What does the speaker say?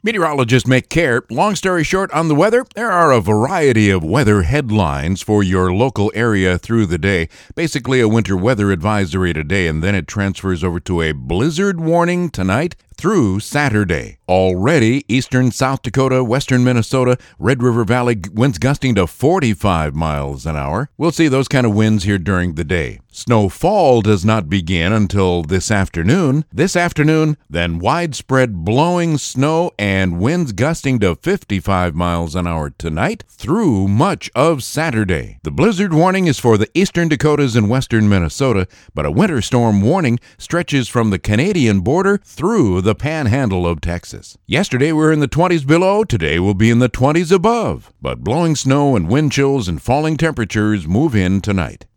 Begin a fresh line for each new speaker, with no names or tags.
Meteorologist Mick Care. Long story short on the weather, there are a variety of weather headlines for your local area through the day. Basically a winter weather advisory today, and then it transfers over to a blizzard warning tonight through Saturday. Already, eastern South Dakota, western Minnesota, Red River Valley winds gusting to 45 miles an hour. We'll see those kind of winds here during the day. Snowfall does not begin until this afternoon. Then widespread blowing snow and winds gusting to 55 miles an hour tonight through much of Saturday. The blizzard warning is for the eastern Dakotas and western Minnesota, but a winter storm warning stretches from the Canadian border through the panhandle of Texas. Yesterday we were in the 20s below, today we'll be in the 20s above. But blowing snow and wind chills and falling temperatures move in tonight.